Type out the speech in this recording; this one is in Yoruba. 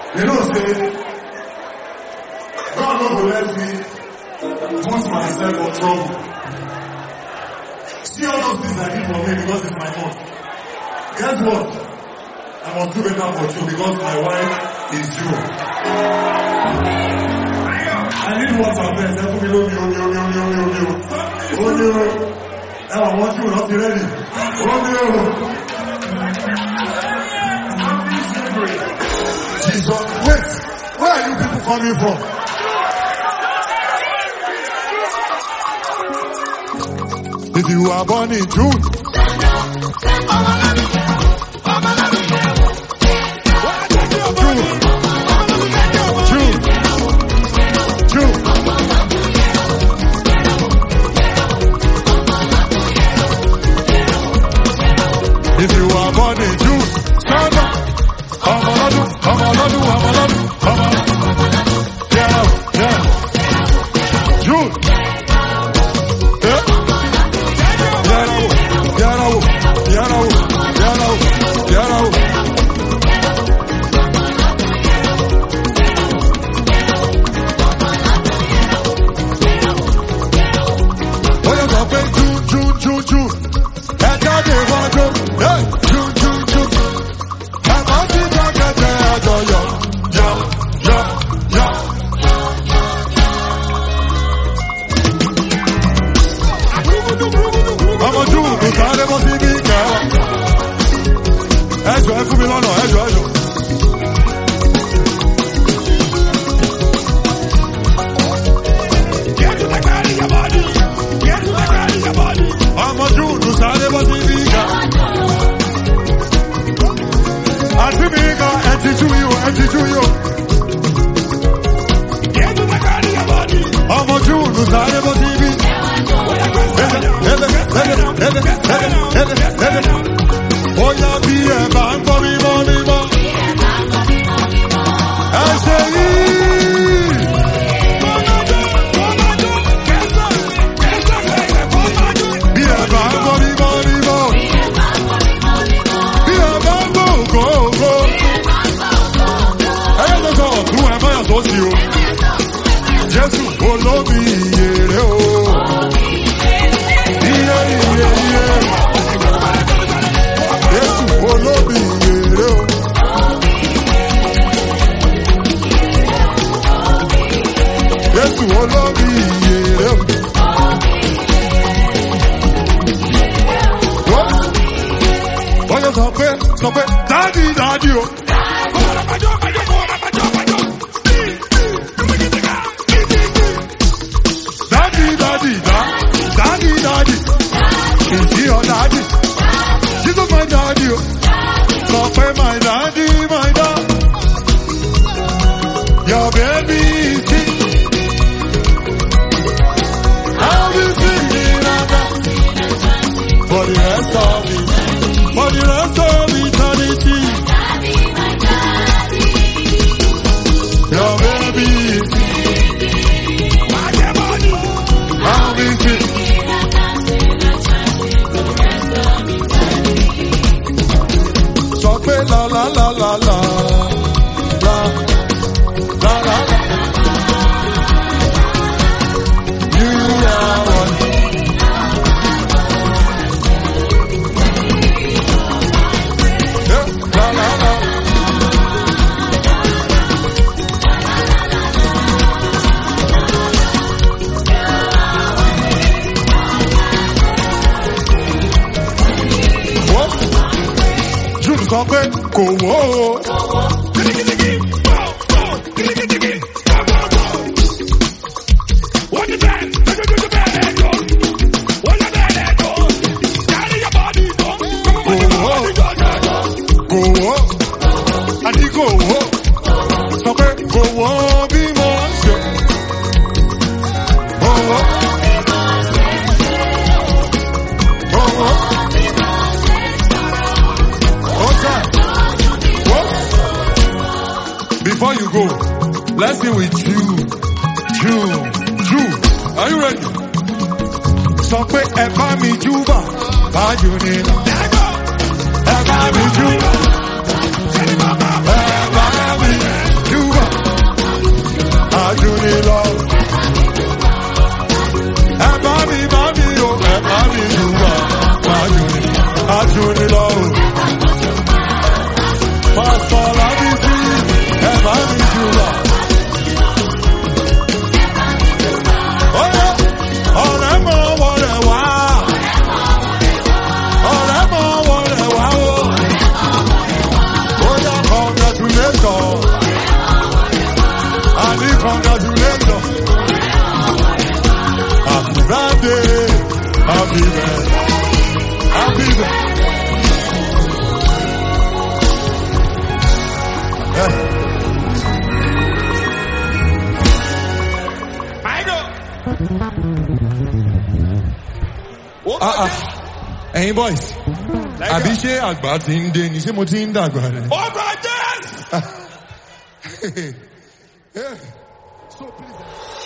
You know, say, God not will let me put myself on trouble. See all those things I did for me because it's my month. Guess what? I must do better for you because my wife is you. I need water first. Now I want you not be ready. Jesus, wait. Where are you people coming from? If you are born in June, if you are born in June, stand up. Yeah. June. Before you go, let's sing with Jude. Are you ready? Sọ pé ẹ bá mi júbà, bájú nínú. Ẹ bá mi júbà, ẹ bá mi be there. I'll be there. Ẹ̀yin boys, àbí ṣé àgbà ti ń dé ni ṣé mo ti ń dàgbà rẹ̀? Ọgbà jẹ́. So please.